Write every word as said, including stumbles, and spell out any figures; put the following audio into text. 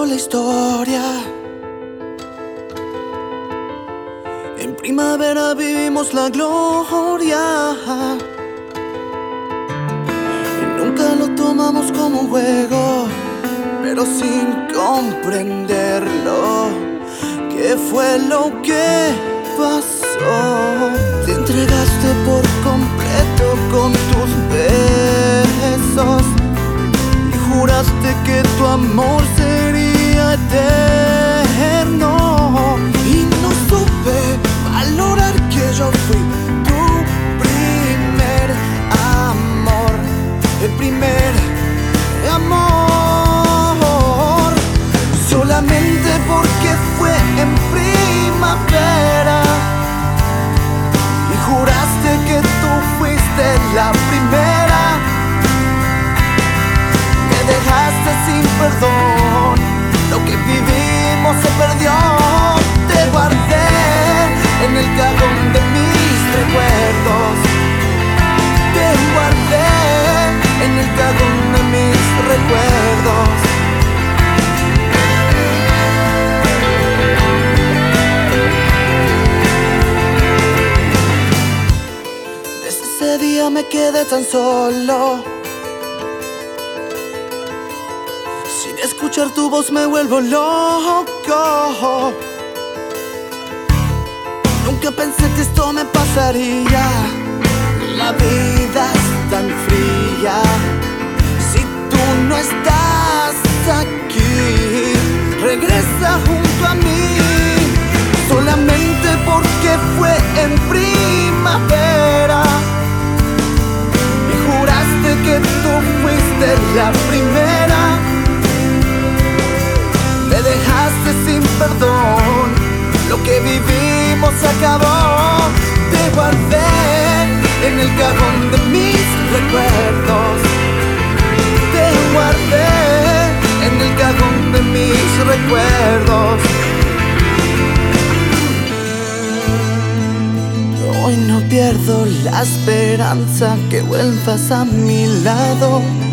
la historia. En primavera vivimos la gloria y nunca lo tomamos como un juego, pero sin comprenderlo. ¿Qué fue lo que pasó? Te entregaste por completo con tus besos y juraste que tu amor sería eterno. Y no supe valorar que yo fui tu primer amor, el primer amor. Solamente porque fue en primavera y juraste que tú fuiste la primera. Me dejaste sin perdón, lo que vivimos se perdió. Te guardé en el cajón de mis recuerdos. Te guardé en el cajón de mis recuerdos. Ese día me quedé tan solo, sin escuchar tu voz me vuelvo loco. Nunca pensé que esto me pasaría. La vida es tan fría si tú no estás aquí. Regresa junto a mí, solamente porque fue en primavera. Que tú fuiste la primera. Me dejaste sin perdón, lo que vivimos se acabó. Te guardé en el cajón de mis recuerdos. Te guardé en el cajón de mis recuerdos. Hoy no pierdo la esperanza que vuelvas a mi lado.